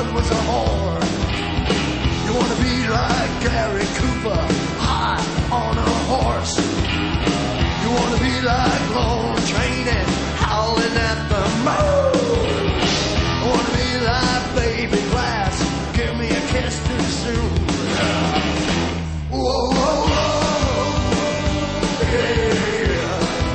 woman was a whore. You wanna be like Gary Cooper, high on a horse. You wanna be like Lone Training, howling at the moon. I wanna be like Baby Glass, give me a kiss too soon. Whoa, whoa, whoa, yeah.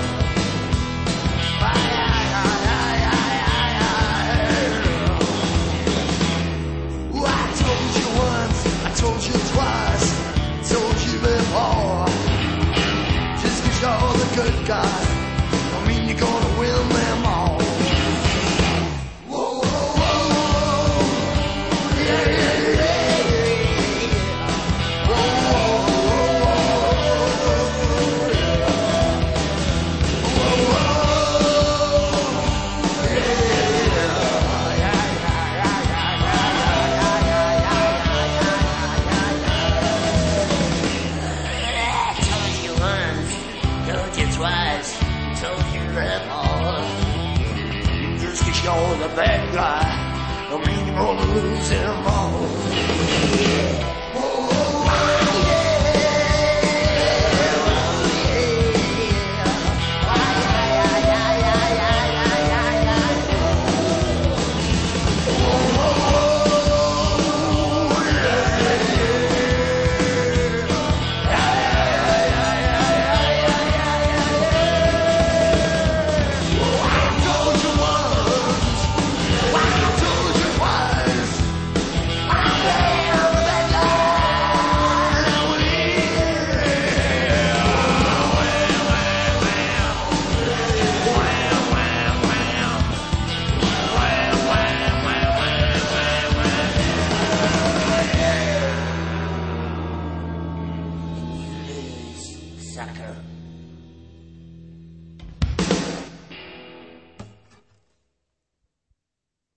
I told you twice, told you before. Just 'cause you're the good guy, don't mean you're gonna win them all. Whoa, whoa, whoa, yeah, yeah, yeah, yeah. Whoa, whoa, whoa, yeah. Whoa, whoa, yeah, yeah. Twice, told you that all. Just 'cause you're the bad guy, don't mean you're gonna lose them all. Sucker.